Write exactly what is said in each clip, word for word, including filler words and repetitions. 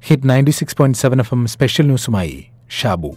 Hit ninety six point seven F M special ന്യൂസുമായി Shabu.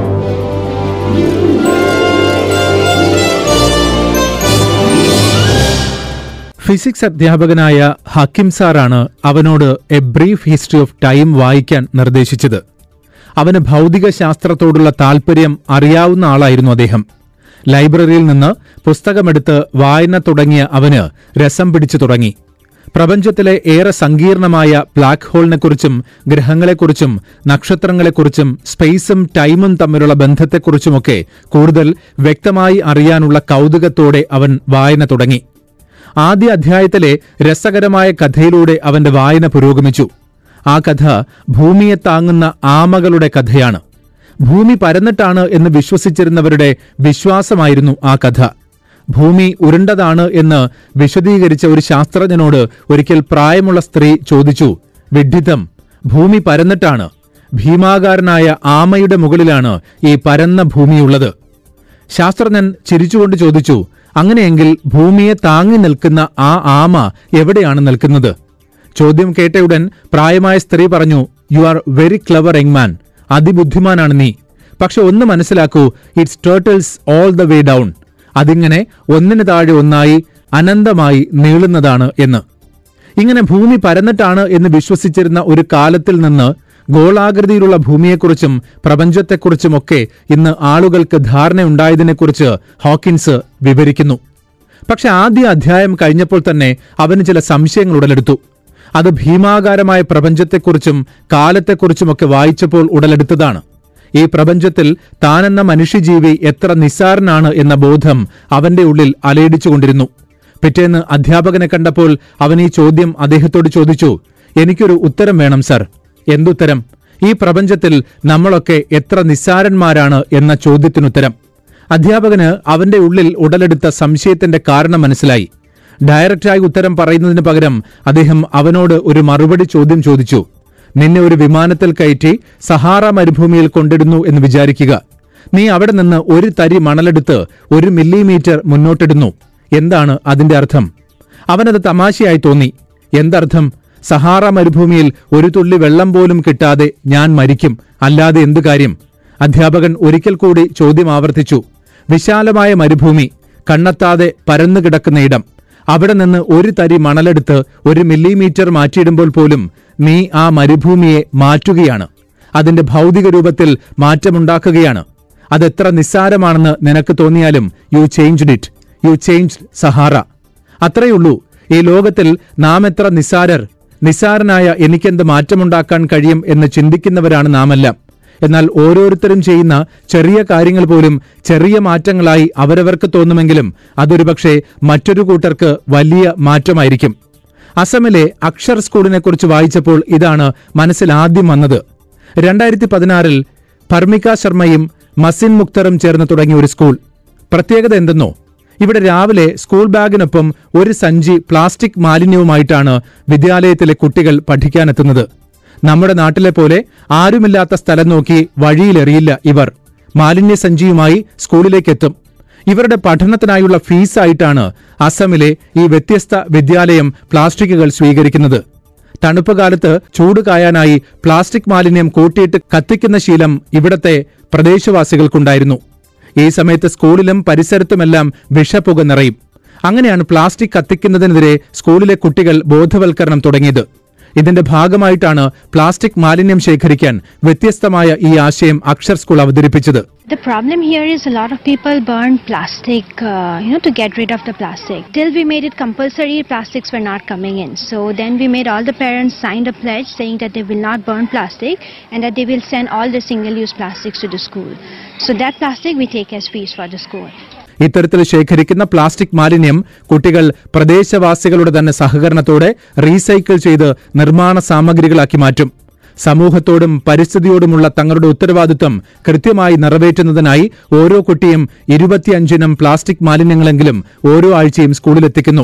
Physics അധ്യാപകനായ ഹക്കിം സാറാണ് അവനോട് a brief history of time വായിക്കാൻ നിർദ്ദേശിച്ചത്. അവന് ഭൗതിക ശാസ്ത്രത്തോടുള്ള താൽപര്യം അറിയാവുന്ന ആളായിരുന്നു അദ്ദേഹം. ലൈബ്രറിയിൽ നിന്ന് പുസ്തകമെടുത്ത് വായന തുടങ്ങിയ അവന് രസം പിടിച്ചു തുടങ്ങി. പ്രപഞ്ചത്തിലെ ഏറെ സങ്കീർണമായ ബ്ലാക്ക് ഹോളിനെക്കുറിച്ചും ഗ്രഹങ്ങളെക്കുറിച്ചും നക്ഷത്രങ്ങളെക്കുറിച്ചും സ്പേസും ടൈമും തമ്മിലുള്ള ബന്ധത്തെക്കുറിച്ചുമൊക്കെ കൂടുതൽ വ്യക്തമായി അറിയാനുള്ള കൗതുകത്തോടെ അവൻ വായന തുടങ്ങി. ആദ്യ അധ്യായത്തിലെ രസകരമായ കഥയിലൂടെ അവന്റെ വായന പുരോഗമിച്ചു. ആ കഥ ഭൂമിയെ താങ്ങുന്ന ആമകളുടെ കഥയാണ്. ഭൂമി പരന്നിട്ടാണ് എന്ന് വിശ്വസിച്ചിരുന്നവരുടെ വിശ്വാസമായിരുന്നു ആ കഥ. ഭൂമി ഉരുണ്ടതാണ് എന്ന് വിശദീകരിച്ച ഒരു ശാസ്ത്രജ്ഞനോട് ഒരിക്കൽ പ്രായമുള്ള സ്ത്രീ ചോദിച്ചു, വിഡ്ഢിത്തം, ഭൂമി പരന്നിട്ടാണ്. ഭീമാകാരനായ ആമയുടെ മുകളിലാണ് ഈ പരന്ന ഭൂമിയുള്ളത്. ശാസ്ത്രജ്ഞൻ ചിരിച്ചുകൊണ്ട് ചോദിച്ചു, അങ്ങനെയെങ്കിൽ ഭൂമിയെ താങ്ങി നിൽക്കുന്ന ആ ആമ എവിടെയാണ് നിൽക്കുന്നത്? ചോദ്യം കേട്ടയുടൻ പ്രായമായ സ്ത്രീ പറഞ്ഞു, you are very clever young man, അതിബുദ്ധിമാനാണ് നീ. പക്ഷെ ഒന്ന് മനസ്സിലാക്കൂ, it's turtles all the way down. അതിങ്ങനെ ഒന്നിന് താഴെ ഒന്നായി അനന്തമായി നീളുന്നതാണ് എന്ന്. ഇങ്ങനെ ഭൂമി പരന്നിട്ടാണ് എന്ന് വിശ്വസിച്ചിരുന്ന ഒരു കാലത്തിൽ നിന്ന് ഗോളാകൃതിയിലുള്ള ഭൂമിയെക്കുറിച്ചും പ്രപഞ്ചത്തെക്കുറിച്ചുമൊക്കെ ഇന്ന് ആളുകൾക്ക് ധാരണയുണ്ടായതിനെക്കുറിച്ച് ഹോക്കിൻസ് വിവരിക്കുന്നു. പക്ഷെ ആദ്യ അധ്യായം കഴിഞ്ഞപ്പോൾ തന്നെ അവന് ചില സംശയങ്ങൾ ഉടലെടുത്തു. അത് ഭീമാകാരമായ പ്രപഞ്ചത്തെക്കുറിച്ചും കാലത്തെക്കുറിച്ചുമൊക്കെ വായിച്ചപ്പോൾ ഉടലെടുത്തതാണ്. ഈ പ്രപഞ്ചത്തിൽ താനെന്ന മനുഷ്യജീവി എത്ര നിസ്സാരനാണ് എന്ന ബോധം അവന്റെ ഉള്ളിൽ അലയടിച്ചുകൊണ്ടിരുന്നു. പിറ്റേന്ന് അധ്യാപകനെ കണ്ടപ്പോൾ അവൻ ഈ ചോദ്യം അദ്ദേഹത്തോട് ചോദിച്ചു, എനിക്കൊരു ഉത്തരം വേണം സർ. എന്തുത്തരം? ഈ പ്രപഞ്ചത്തിൽ നമ്മളൊക്കെ എത്ര നിസ്സാരന്മാരാണ് എന്ന ചോദ്യത്തിനുത്തരം. അധ്യാപകന് അവന്റെ ഉള്ളിൽ ഉടലെടുത്ത സംശയത്തിന്റെ കാരണം മനസ്സിലായി. ഡയറക്റ്റായി ഉത്തരം പറയുന്നതിന് പകരം അദ്ദേഹം അവനോട് ഒരു മറുപടി ചോദ്യം ചോദിച്ചു. നിന്നെ ഒരു വിമാനത്തിൽ കയറ്റി സഹാറ മരുഭൂമിയിൽ കൊണ്ടിടുന്നു എന്ന് വിചാരിക്കുക. നീ അവിടെ നിന്ന് ഒരു തരി മണലെടുത്ത് ഒരു മില്ലിമീറ്റർ മുന്നോട്ടിടുന്നു. എന്താണ് അതിന്റെ അർത്ഥം? അവനത് തമാശയായി തോന്നി. എന്തർത്ഥം? സഹാറ മരുഭൂമിയിൽ ഒരു തുള്ളി വെള്ളം പോലും കിട്ടാതെ ഞാൻ മരിക്കും, അല്ലാതെ എന്തു കാര്യം? അധ്യാപകൻ ഒരിക്കൽ കൂടി ചോദ്യം ആവർത്തിച്ചു. വിശാലമായ മരുഭൂമി, കണ്ണെത്താതെ പരന്നു കിടക്കുന്ന ഇടം. അവിടെ നിന്ന് ഒരു തരി മണലെടുത്ത് ഒരു മില്ലിമീറ്റർ മാറ്റിയിടുമ്പോൾ പോലും നീ ആ മരുഭൂമിയെ മാറ്റുകയാണ്. അതിന്റെ ഭൗതിക രൂപത്തിൽ മാറ്റമുണ്ടാക്കുകയാണ്. അതെത്ര നിസ്സാരമാണെന്ന് നിനക്ക് തോന്നിയാലും you changed it, you changed Sahara. അത്രയുള്ളൂ. ഈ ലോകത്തിൽ നാം എത്ര നിസ്സാരർ, നിസ്സാരനായ എനിക്കെന്ത് മാറ്റമുണ്ടാക്കാൻ കഴിയും എന്ന് ചിന്തിക്കുന്നവരാണ് നാമെല്ലാം. എന്നാൽ ഓരോരുത്തരും ചെയ്യുന്ന ചെറിയ കാര്യങ്ങൾ പോലും ചെറിയ മാറ്റങ്ങളായി അവരവർക്ക് തോന്നുമെങ്കിലും അതൊരുപക്ഷെ മറ്റൊരു കൂട്ടർക്ക് വലിയ മാറ്റമായിരിക്കും. അസമിലെ അക്ഷർ സ്കൂളിനെക്കുറിച്ച് വായിച്ചപ്പോൾ ഇതാണ് മനസ്സിൽ ആദ്യം വന്നത്. രണ്ടായിരത്തി പതിനാറിൽ പർമിക ശർമ്മയും മസിൻ മുക്തറും ചേർന്ന് തുടങ്ങിയ ഒരു സ്കൂൾ. പ്രത്യേകത എന്തെന്നോ? ഇവിടെ രാവിലെ സ്കൂൾ ബാഗിനൊപ്പം ഒരു സഞ്ചി പ്ലാസ്റ്റിക് മാലിന്യവുമായിട്ടാണ് വിദ്യാലയത്തിലെ കുട്ടികൾ പഠിക്കാനെത്തുന്നത്. നമ്മുടെ നാട്ടിലെ പോലെ ആരുമില്ലാത്ത സ്ഥലം നോക്കി വഴിയിലെറിയില്ല ഇവർ. മാലിന്യസഞ്ചിയുമായി സ്കൂളിലേക്കെത്തും. ഇവരുടെ പഠനത്തിനായുള്ള ഫീസായിട്ടാണ് അസമിലെ ഈ വ്യത്യസ്ത വിദ്യാലയം പ്ലാസ്റ്റിക്കുകൾ സ്വീകരിക്കുന്നത്. തണുപ്പ് കാലത്ത് ചൂട് കായാനായി പ്ലാസ്റ്റിക് മാലിന്യം കൂട്ടിയിട്ട് കത്തിക്കുന്ന ശീലം ഇവിടത്തെ പ്രദേശവാസികൾക്കുണ്ടായിരുന്നു. ഈ സമയത്ത് സ്കൂളിലും പരിസരത്തുമെല്ലാം വിഷപ്പുക നിറയും. അങ്ങനെയാണ് പ്ലാസ്റ്റിക് കത്തിക്കുന്നതിനെതിരെ സ്കൂളിലെ കുട്ടികൾ ബോധവൽക്കരണം തുടങ്ങിയത്. ഇതിന്റെ ഭാഗമായിട്ടാണ് പ്ലാസ്റ്റിക് മാലിന്യം ശേഖരിക്കാൻ വ്യത്യസ്തമായ ഈ ആശയം അക്ഷർ സ്കൂൾ അവതരിപ്പിച്ചത്. The problem here is a lot of people burn plastic, uh, you know, to get rid of the plastic. Till we made it compulsory, plastics were not coming in. So then we made all the parents signed a pledge saying that they will not burn plastic and that they will send all the single-use plastics to the school. So that plastic we take as fees for the school. ഇത്തരത്തിൽ ശേഖരിക്കുന്ന plastic മാലിന്യം കുട്ടികൾ പ്രദേശവാസികളുടെ തന്നെ സഹകരണത്തോടെ recycle ചെയ്ത് നിർമ്മാണ സാമഗ്രികളാക്കി മാറ്റും. സമൂഹത്തോടും പരിസ്ഥിതിയോടുമുള്ള തങ്ങളുടെ ഉത്തരവാദിത്വം കൃത്യമായി നിറവേറ്റുന്നതിനായി ഓരോ കുട്ടിയും ഇരുപത്തിയഞ്ചിനം പ്ലാസ്റ്റിക് മാലിന്യങ്ങളെങ്കിലും ഓരോ ആഴ്ചയും സ്കൂളിലെത്തിക്കുന്നു.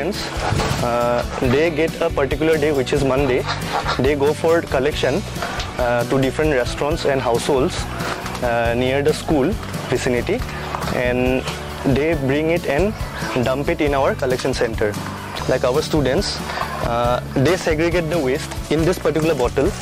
They get a particular day, which is Monday. They go for collection uh, to different restaurants and households uh, near the school vicinity, and they bring it and dump it in our collection center. Like our students, uh, they segregate the waste in this particular bottle.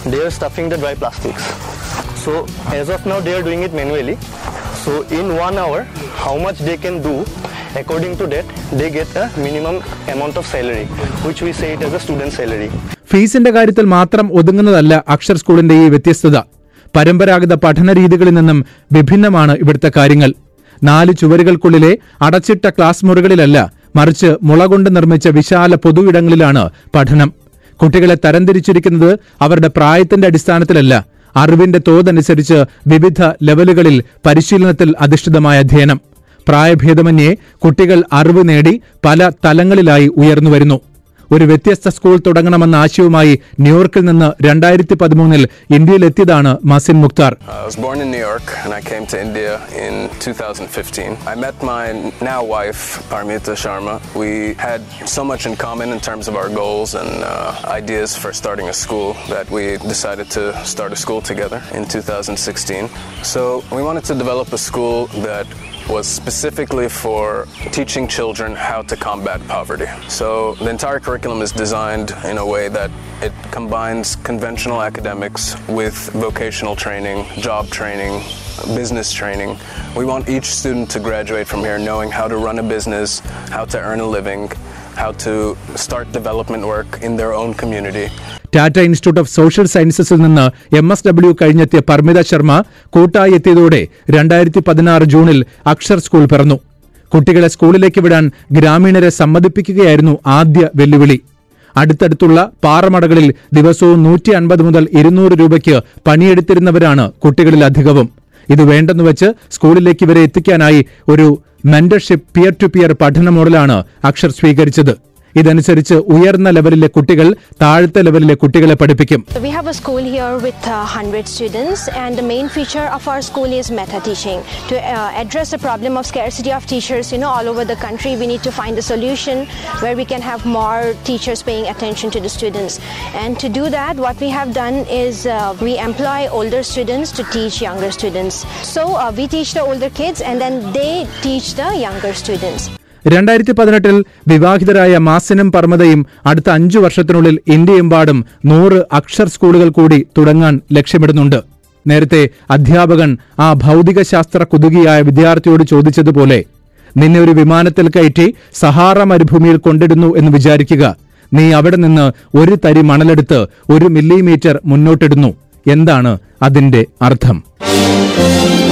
they are stuffing the dry plastics. So as of now they are doing it manually. So in one hour, how much they can do, according to that, they get a minimum amount of salary, which we say it as a student salary. ഫീസിന്റെ കാര്യത്തിൽ മാത്രം ഒതുങ്ങുന്നതല്ല അക്ഷർ സ്കൂളിന്റെ ഈ വ്യത്യസ്തത. പരമ്പരാഗത പഠന രീതികളിൽ നിന്നും വിഭിന്നമാണ് ഇവിടുത്തെ കാര്യങ്ങൾ. നാല് ചുവരുകൾക്കുള്ളിലെ അടച്ചിട്ട ക്ലാസ് മുറികളിലല്ല, മറിച്ച് മുളകൊണ്ട് നിർമ്മിച്ച വിശാല പൊതു ഇടങ്ങളിലാണ് പഠനം. കുട്ടികളെ തരംതിരിച്ചിരിക്കുന്നത് അവരുടെ പ്രായത്തിന്റെ അടിസ്ഥാനത്തിലല്ല, അറിവിന്റെ തോതനുസരിച്ച് വിവിധ ലെവലുകളിൽ പരിശീലനത്തിൽ അധിഷ്ഠിതമായ അധ്യയനം. പ്രായഭേദമന്യേ കുട്ടികൾ അറിവ് നേടി പല തലങ്ങളിലായി ഉയർന്നുവരുന്നു. ഒരു വ്യത്യസ്ത സ്കൂൾ തുടങ്ങണമെന്ന ആശയവുമായി ന്യൂയോർക്കിൽ നിന്ന് രണ്ടായിരത്തി പതിമൂന്നിൽ ഇന്ത്യയിലെത്തിയതാണ് Mazin Mukhtar. I was born in New York and I came to India in two thousand fifteen. I met my now wife, Parmita Sharma. We had so much in common in terms of our goals and uh, ideas for starting a school that we decided to start a school together in two thousand sixteen. So we wanted to develop a school that was specifically for teaching children how to combat poverty. So the entire curriculum is designed in a way that it combines conventional academics with vocational training, job training, business training. We want each student to graduate from here knowing how to run a business, how to earn a living, how to start development work in their own community. Tata institute of social സയൻസസിൽ നിന്ന് M S W കഴിഞ്ഞെത്തിയ പർമിത ശർമ്മ കൂട്ടായി എത്തിയതോടെ രണ്ടായിരത്തി പതിനാറ് ജൂണിൽ Akshar school പിറന്നു. കുട്ടികളെ സ്കൂളിലേക്ക് വിടാൻ ഗ്രാമീണരെ സമ്മതിപ്പിക്കുകയായിരുന്നു ആദ്യ വെല്ലുവിളി. അടുത്തടുത്തുള്ള പാറമടകളിൽ ദിവസവും നൂറ്റി അൻപത് മുതൽ ഇരുന്നൂറ് രൂപയ്ക്ക് പണിയെടുത്തിരുന്നവരാണ് കുട്ടികളിൽ അധികവും. ഇത് വേണ്ടെന്നുവെച്ച് സ്കൂളിലേക്ക് ഇവരെ എത്തിക്കാനായി ഒരു മെന്റർഷിപ്പ് പിയർ ടു പിയർ പഠന മോഡലാണ് അക്ഷർ സ്വീകരിച്ചത്. ഇതനുസരിച്ച് ഉയർന്ന ലെവലിലെ കുട്ടികൾ താഴത്തെ ലെവലിലെ കുട്ടികളെ പഠിപ്പിക്കും. We have a school here with uh, one hundred students, and the main feature of our school is meta teaching. To uh, address the problem of scarcity of teachers, you know, all over the country, we need to find a solution where we can have more teachers paying attention to the students. And to do that, what we have done is uh, we employ older students to teach younger students. So uh, we teach the older kids, and then they teach the younger students. രണ്ടായിരത്തി പതിനെട്ടിൽ വിവാഹിതരായ മാസിനും പർമതയും അടുത്ത അഞ്ചു വർഷത്തിനുള്ളിൽ ഇന്ത്യയെമ്പാടും നൂറ് അക്ഷർ സ്കൂളുകൾ കൂടി തുടങ്ങാൻ ലക്ഷ്യമിടുന്നുണ്ട്. നേരത്തെ അധ്യാപകൻ ആ ഭൗതികശാസ്ത്ര കുതുകിയായ വിദ്യാർത്ഥിയോട് ചോദിച്ചതുപോലെ, നിന്നെ ഒരു വിമാനത്തിൽ കയറ്റി സഹാറ മരുഭൂമിയിൽ കൊണ്ടിടുന്നു എന്ന് വിചാരിക്കുക. നീ അവിടെ നിന്ന് ഒരു തരി മണലെടുത്ത് ഒരു മില്ലിമീറ്റർ മുന്നോട്ടിടുന്നു. എന്താണ് അതിന്റെ അർത്ഥം?